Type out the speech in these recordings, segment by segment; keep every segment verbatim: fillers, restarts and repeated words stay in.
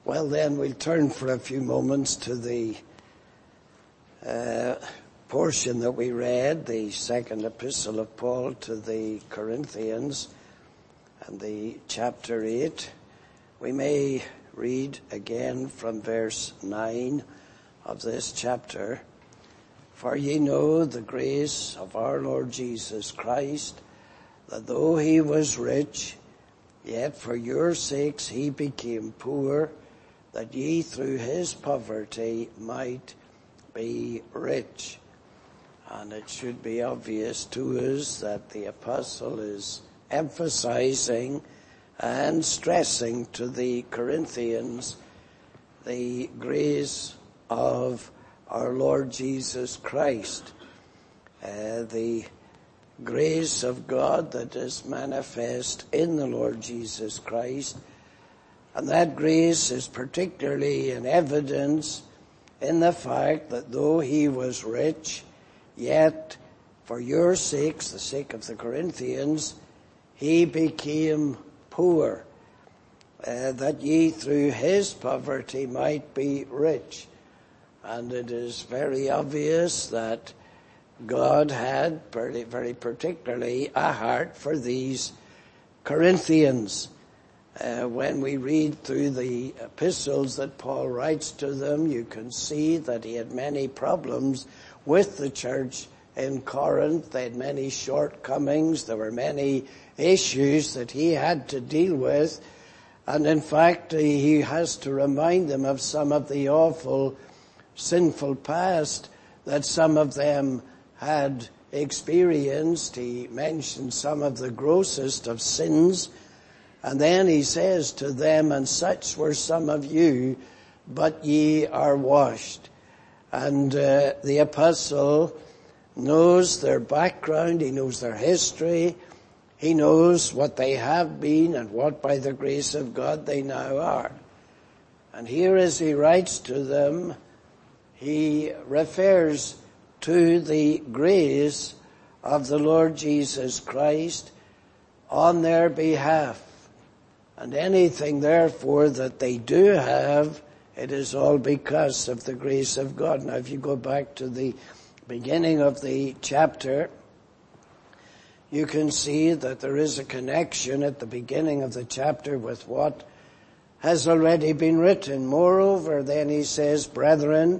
Well, then we'll turn for a few moments to the uh, portion that we read, the second epistle of Paul to the Corinthians, and the chapter eight. We may read again from verse nine of this chapter. For ye know the grace of our Lord Jesus Christ, that though he was rich, yet for your sakes he became poor, that ye through his poverty might be rich. And it should be obvious to us that the apostle is emphasizing and stressing to the Corinthians the grace of our Lord Jesus Christ, uh, the grace of God that is manifest in the Lord Jesus Christ. And that grace is particularly in evidence in the fact that though he was rich, yet for your sakes, the sake of the Corinthians, he became poor, uh, that ye through his poverty might be rich. And it is very obvious that God had very, very particularly a heart for these Corinthians. Uh, when we read through the epistles that Paul writes to them, you can see that he had many problems with the church in Corinth. They had many shortcomings. There were many issues that he had to deal with. And in fact, he has to remind them of some of the awful sinful past that some of them had experienced. He mentioned some of the grossest of sins. And then he says to them, and such were some of you, but ye are washed. And uh, the apostle knows their background, he knows their history, he knows what they have been and what by the grace of God they now are. And here as he writes to them, he refers to the grace of the Lord Jesus Christ on their behalf. And anything, therefore, that they do have, it is all because of the grace of God. Now, if you go back to the beginning of the chapter, you can see that there is a connection at the beginning of the chapter with what has already been written. Moreover, then he says, brethren,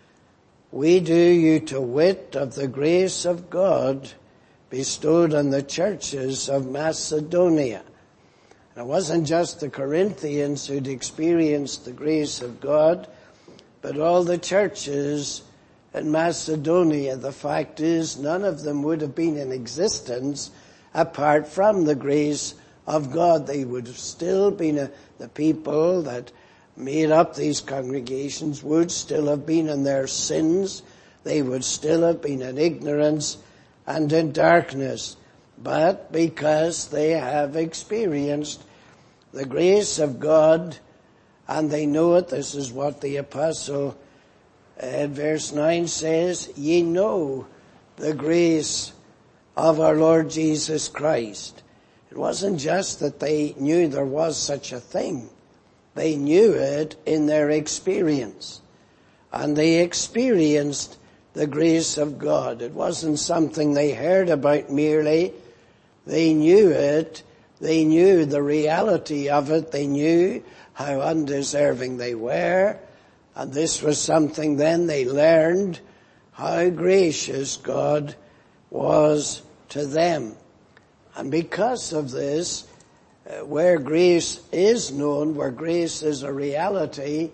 we do you to wit of the grace of God bestowed on the churches of Macedonia. It wasn't just the Corinthians who'd experienced the grace of God, but all the churches in Macedonia. The fact is, none of them would have been in existence apart from the grace of God. They would have still been, a, the people that made up these congregations would still have been in their sins. They would still have been in ignorance and in darkness. But because they have experienced the grace of God, and they know it, this is what the apostle in verse nine says, ye know the grace of our Lord Jesus Christ. It wasn't just that they knew there was such a thing. They knew it in their experience. And they experienced the grace of God. It wasn't something they heard about merely. They knew it. They knew the reality of it. They knew how undeserving they were. And this was something then they learned how gracious God was to them. And because of this, uh, where grace is known, where grace is a reality,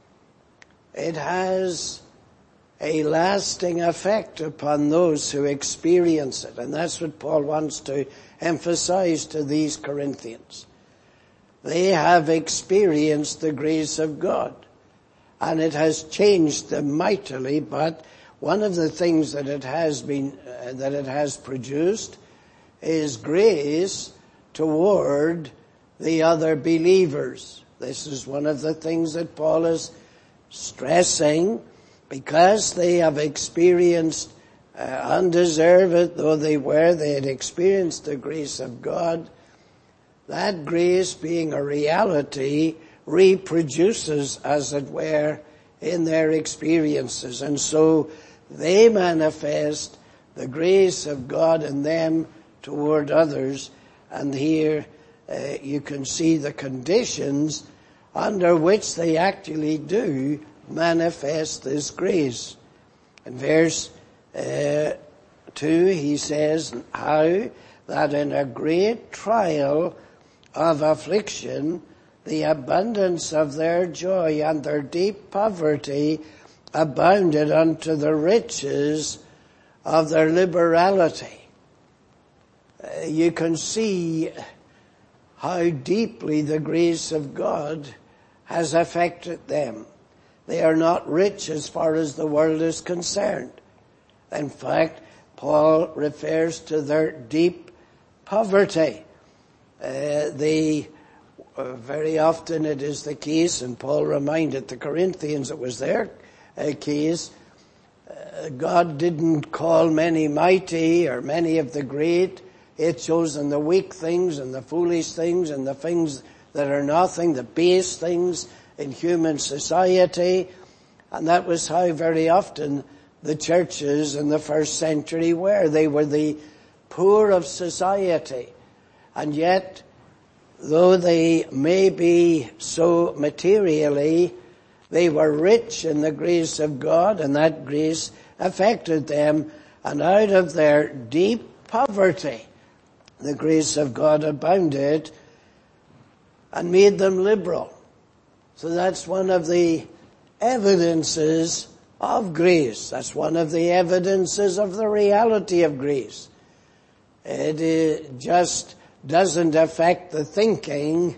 it has a lasting effect upon those who experience it. And that's what Paul wants to emphasize to these Corinthians. They have experienced the grace of God, and it has changed them mightily. But one of the things that it has been, uh, that it has produced is grace toward the other believers. This is one of the things that Paul is stressing, because they have experienced, uh, undeserved though they were, they had experienced the grace of God. That grace being a reality reproduces, as it were, in their experiences. And so they manifest the grace of God in them toward others. And here uh, you can see the conditions under which they actually do manifest this grace. In verse uh, two, he says, how that in a great trial of affliction, the abundance of their joy and their deep poverty abounded unto the riches of their liberality. Uh, you can see how deeply the grace of God has affected them. They are not rich as far as the world is concerned. In fact, Paul refers to their deep poverty. Uh, they, uh, very often it is the case, and Paul reminded the Corinthians it was their uh, case, uh, God didn't call many mighty or many of the great. It chose in the weak things and the foolish things and the things that are nothing, the base things in human society. And that was how very often the churches in the first century were. They were the poor of society. And yet, though they may be so materially, they were rich in the grace of God, and that grace affected them. And out of their deep poverty, the grace of God abounded and made them liberal. So that's one of the evidences of grace. That's one of the evidences of the reality of grace. It just doesn't affect the thinking.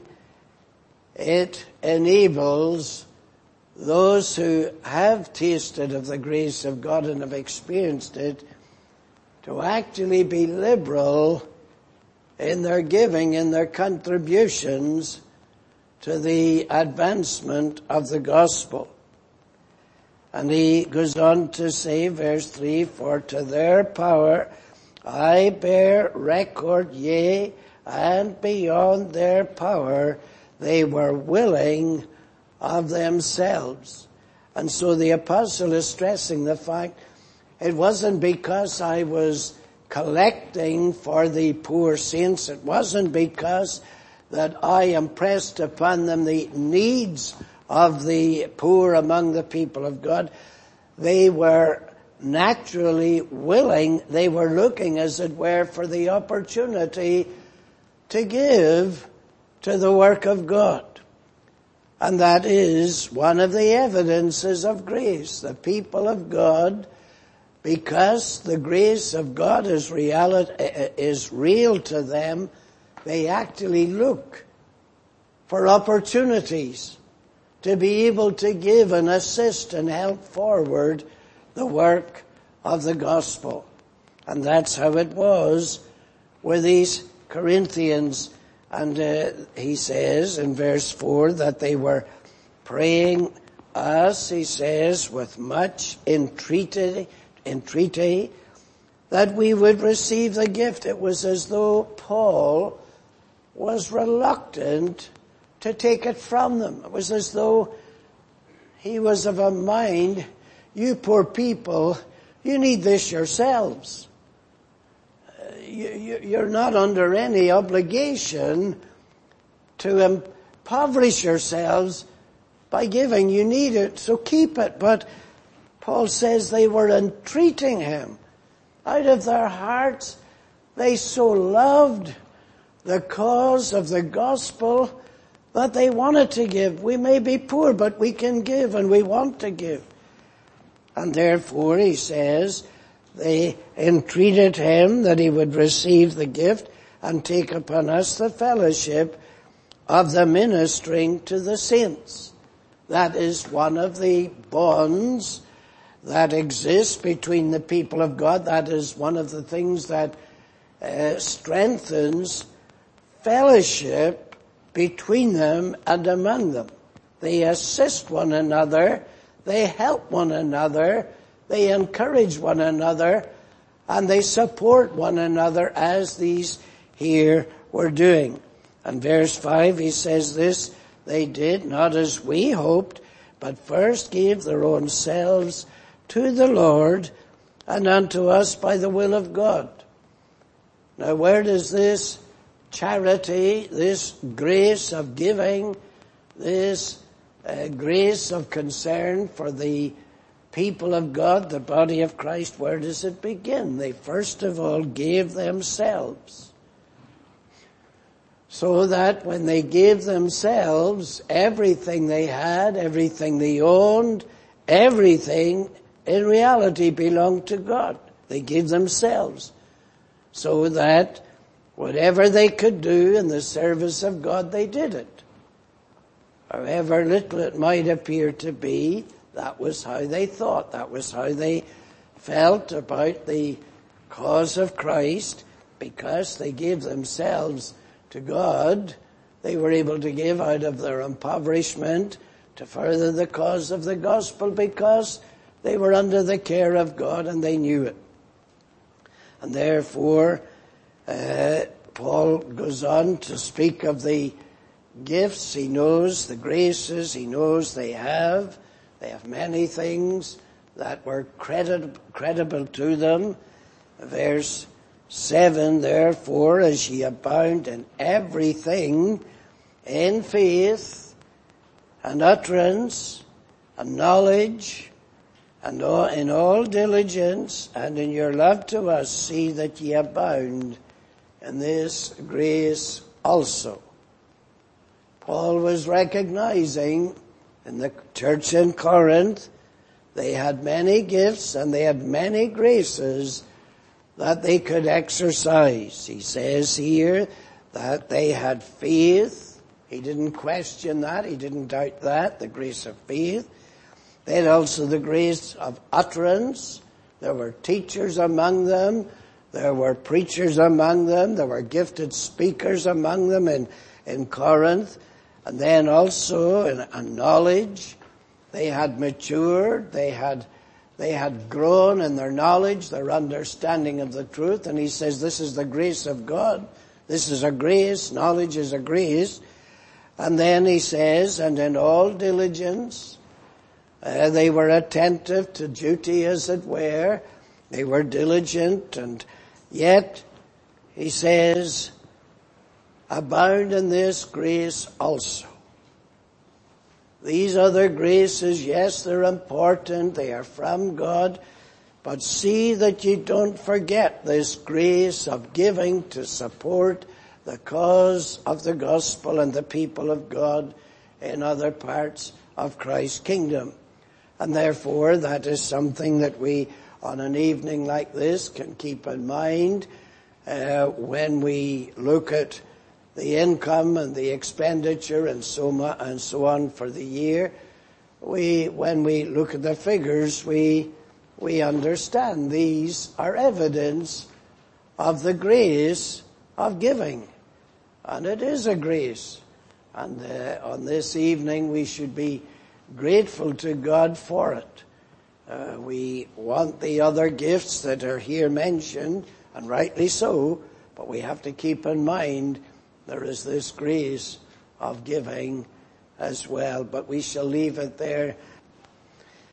It enables those who have tasted of the grace of God and have experienced it to actually be liberal in their giving, in their contributions to the advancement of the gospel. And he goes on to say, verse three, for to their power I bear record, yea, and beyond their power they were willing of themselves. And so the apostle is stressing the fact it wasn't because I was collecting for the poor saints, it wasn't because that I impressed upon them the needs of the poor among the people of God. They were naturally willing, they were looking, as it were, for the opportunity to give to the work of God. And that is one of the evidences of grace. The people of God, because the grace of God is reality, is real to them, they actually look for opportunities to be able to give and assist and help forward the work of the gospel. And that's how it was with these Corinthians. And uh, he says in verse four that they were praying us, he says, with much entreaty, entreaty that we would receive the gift. It was as though Paul was reluctant to take it from them. It was as though he was of a mind, you poor people, you need this yourselves. Uh, you, you, you're not under any obligation to impoverish yourselves by giving. You need it, so keep it. But Paul says they were entreating him. Out of their hearts, they so loved the cause of the gospel that they wanted to give. We may be poor, but we can give, and we want to give. And therefore, he says, they entreated him that he would receive the gift and take upon us the fellowship of the ministering to the saints. That is one of the bonds that exists between the people of God. That is one of the things that uh, strengthens fellowship between them and among them. They assist one another, they help one another, they encourage one another, and they support one another as these here were doing. And verse five, he says this, they did, not as we hoped, but first gave their own selves to the Lord and unto us by the will of God. Now where does this charity, this grace of giving, this uh, grace of concern for the people of God, the body of Christ, where does it begin? They first of all gave themselves. So that when they gave themselves, everything they had, everything they owned, everything in reality belonged to God. They gave themselves. So that whatever they could do in the service of God, they did it. However little it might appear to be, that was how they thought. That was how they felt about the cause of Christ. Because they gave themselves to God, they were able to give out of their impoverishment to further the cause of the gospel, because they were under the care of God and they knew it. And therefore, uh, Paul goes on to speak of the gifts. He knows the graces. He knows they have. They have many things that were credit, credible to them. Verse seven, therefore, as ye abound in everything, in faith and utterance and knowledge, and all, in all diligence, and in your love to us, see that ye abound in this grace also. Paul was recognizing in the church in Corinth, they had many gifts and they had many graces that they could exercise. He says here that they had faith. He didn't question that. He didn't doubt that, the grace of faith. They had also the grace of utterance. There were teachers among them. There were preachers among them. There were gifted speakers among them in, in Corinth. And then also in, in knowledge. They had matured. They had They had grown in their knowledge, their understanding of the truth. And he says, this is the grace of God. This is a grace. Knowledge is a grace. And then he says, and in all diligence, uh, they were attentive to duty, as it were. They were diligent. And yet, he says, abound in this grace also. These other graces, yes, they're important. They are from God. But see that you don't forget this grace of giving to support the cause of the gospel and the people of God in other parts of Christ's kingdom. And therefore, that is something that we, on an evening like this, can keep in mind uh, when we look at the income and the expenditure and so much and so on for the year. We, when we look at the figures, we we understand these are evidence of the grace of giving, and it is a grace. And uh, on this evening, we should be grateful to God for it. Uh, we want the other gifts that are here mentioned, and rightly so, but we have to keep in mind there is this grace of giving as well. But we shall leave it there